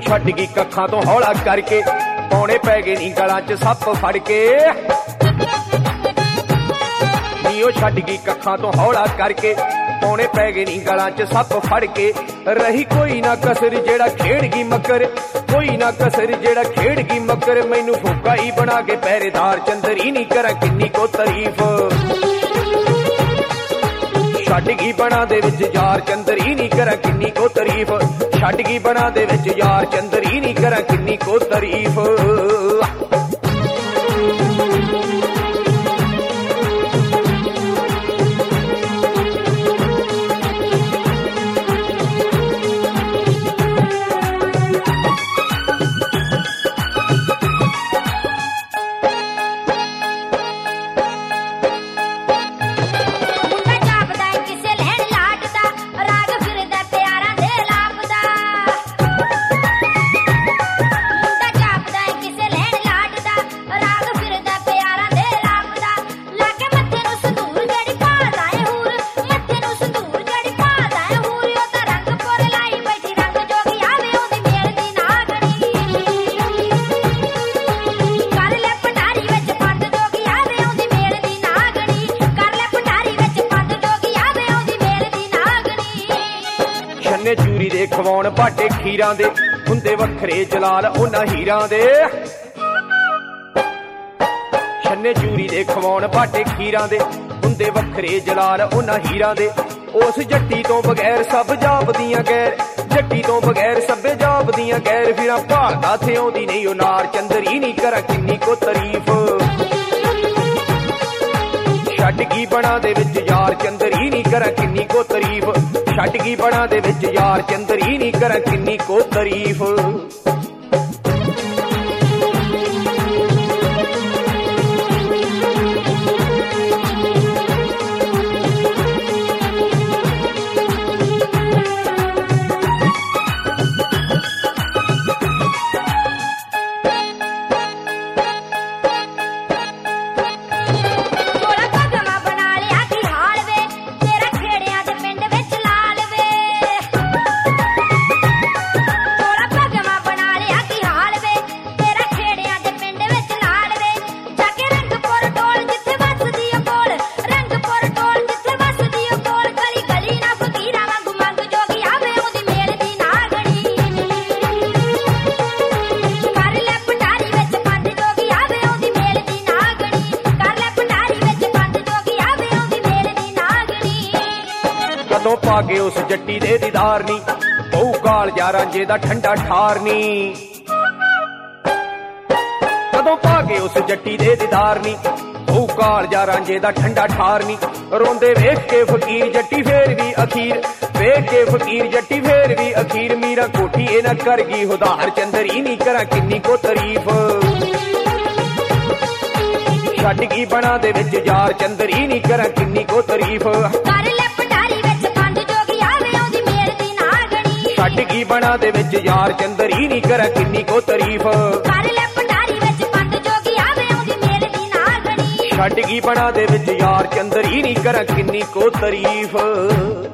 छड्ड गई कखां तो हौला करके पौने पै गए नी गलां च सप फड़ के नीओ छड्ड गई कखां तो हौला करके पौने पै गए नी गलां च सप फड़ के रही कोई ना कसर जेड़ा खेड़ गई मकर कोई ना कसर जेड़ा खेड़ गई मकर मैनू फुका ही बना के पहरेदार चंदरी नी करा किन्नी को तारीफ छड्ड गई बना दे विच यार चंदरी नी करा किन्नी को तारीफ छड्ड गई बना दे विच यार चंदरी नी करा किन्नी को तारीफ चूरी दे खवाउण बाटे खीरां दे हुंदे वखरे जलाल उन्हां हीरां दे छन्ने चूरी दे खवाउण बाटे खीरां दे हुंदे वखरे जलाल उन्हां हीरां दे उस जट्टी तो बगैर सब जापदियां गैर जट्टी तो बगैर सब जापदियां गैर फिर भालदा थे आउंदी नहीं ओ नार चंदरी नी करा किन्नी को तारीफ छड्ड गई बना दे विच यार चंदरी नी करा किन्नी को तारीफ छड्ड गई बना दे विच यार चंदरी नी करा किन्नी को तारीफ कदों पाके उस जट्टी दे दीदार नी बहु काल जा रांझे दा ठंडा ठार नी कदों पाके उस जट्टी दे दीदार नी बहु काल जा रांझे दा ठंडा ठार नी रोंदे वेख के फकीर जट्टी फेर भी अखीर वेख के फकीर जट्टी फेर भी अखीर मीरा कोठी ए न कर गई हुदार चंदरी नी करा किन्नी को तारीफ छड्ड गई बना दे विच यार चंदरी नी करा किन्नी को तारीफ छड्ड गई बना दे विच यार चंदरी नी करा किन्नी को तारीफ छड्ड गई बना दे विच यार चंदरी नी करा किन्नी को तारीफ